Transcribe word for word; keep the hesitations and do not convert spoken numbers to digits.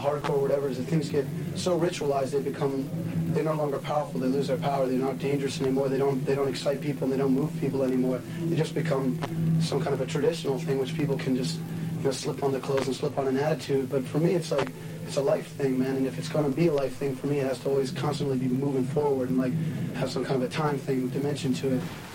hardcore or whatever, is that things get so ritualized, they become, they're no longer powerful, they lose their power, they're not dangerous anymore, they don't they don't excite people, and they don't move people anymore. They just become some kind of a traditional thing which people can just, you know, slip on the clothes and slip on an attitude. But for me, it's like, it's a life thing, man, and if it's going to be a life thing, for me, it has to always constantly be moving forward and like have some kind of a time thing, dimension to it.